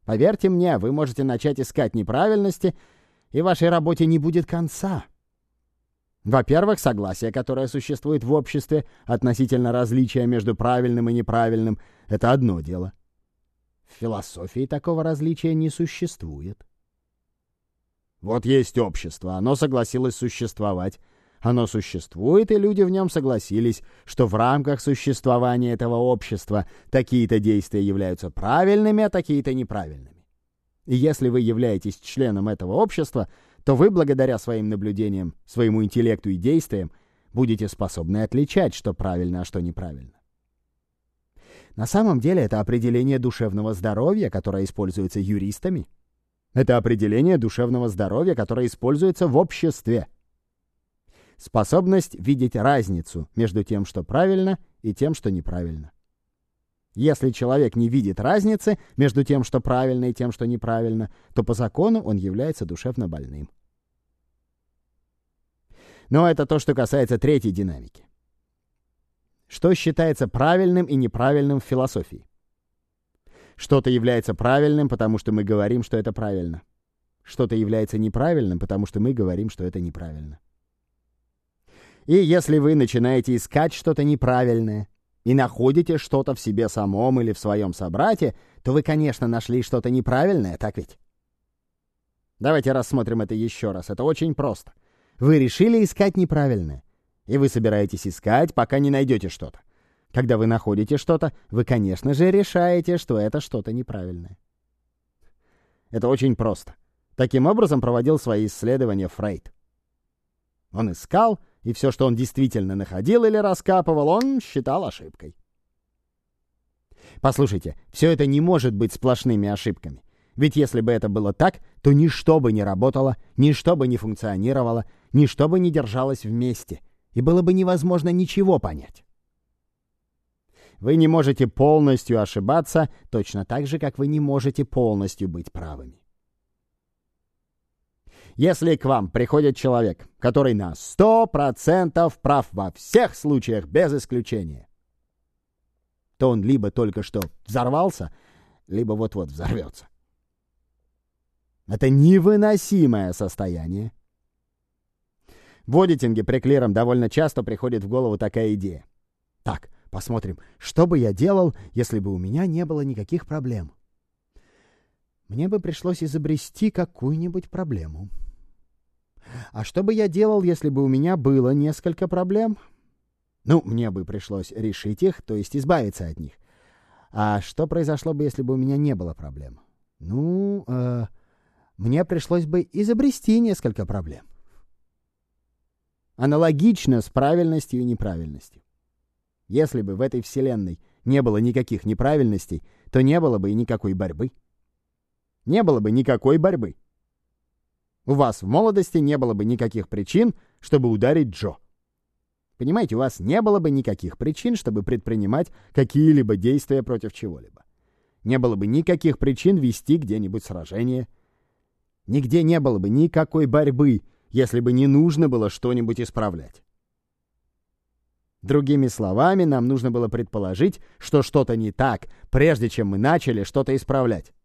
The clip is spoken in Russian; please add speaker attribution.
Speaker 1: Поверьте мне, вы можете начать искать неправильности, и вашей работе не будет конца. Во-первых, согласие, которое существует в обществе относительно различия между правильным и неправильным, это одно дело. В философии такого различия не существует. Вот есть общество, оно согласилось существовать. Оно существует, и люди в нем согласились, что в рамках существования этого общества такие-то действия являются правильными, а такие-то неправильными. И если вы являетесь членом этого общества, то вы, благодаря своим наблюдениям, своему интеллекту и действиям, будете способны отличать, что правильно, а что неправильно. На самом деле это определение душевного здоровья, которое используется юристами. Это определение душевного здоровья, которое используется в обществе. Способность видеть разницу между тем, что правильно, и тем, что неправильно. Если человек не видит разницы между тем, что правильно, и тем, что неправильно, то по закону он является душевно больным. Но это то, что касается третьей динамики. Что считается правильным и неправильным в философии? Что-то является правильным, потому что мы говорим, что это правильно. Что-то является неправильным, потому что мы говорим, что это неправильно. И если вы начинаете искать что-то неправильное и находите что-то в себе самом или в своем собрате, то вы, конечно, нашли что-то неправильное, так ведь? Давайте рассмотрим это еще раз. Это очень просто. Вы решили искать неправильное, и вы собираетесь искать, пока не найдете что-то. Когда вы находите что-то, вы, конечно же, решаете, что это что-то неправильное. Это очень просто. Таким образом проводил свои исследования Фрейд. Он искал, и все, что он действительно находил или раскапывал, он считал ошибкой. Послушайте, все это не может быть сплошными ошибками. Ведь если бы это было так, то ничто бы не работало, ничто бы не функционировало, ничто бы не держалось вместе, и было бы невозможно ничего понять. Вы не можете полностью ошибаться, точно так же, как вы не можете полностью быть правыми. Если к вам приходит человек, который на 100% прав во всех случаях без исключения, то он либо только что взорвался, либо вот-вот взорвется. Это невыносимое состояние. В одитинге при клирам довольно часто приходит в голову такая идея. Так, посмотрим, что бы я делал, если бы у меня не было никаких проблем. Мне бы пришлось изобрести какую-нибудь проблему. А что бы я делал, если бы у меня было несколько проблем? Ну, мне бы пришлось решить их, то есть избавиться от них. А что произошло бы, если бы у меня не было проблем? Ну, мне пришлось бы изобрести несколько проблем. Аналогично с правильностью и неправильностью. Если бы в этой вселенной не было никаких неправильностей, то не было бы и никакой борьбы. Не было бы никакой борьбы. У вас в молодости не было бы никаких причин, чтобы ударить Джо. Понимаете, у вас не было бы никаких причин, чтобы предпринимать какие-либо действия против чего-либо. Не было бы никаких причин вести где-нибудь сражение. Нигде не было бы никакой борьбы, если бы не нужно было что-нибудь исправлять. Другими словами, нам нужно было предположить, что что-то не так, прежде чем мы начали что-то исправлять.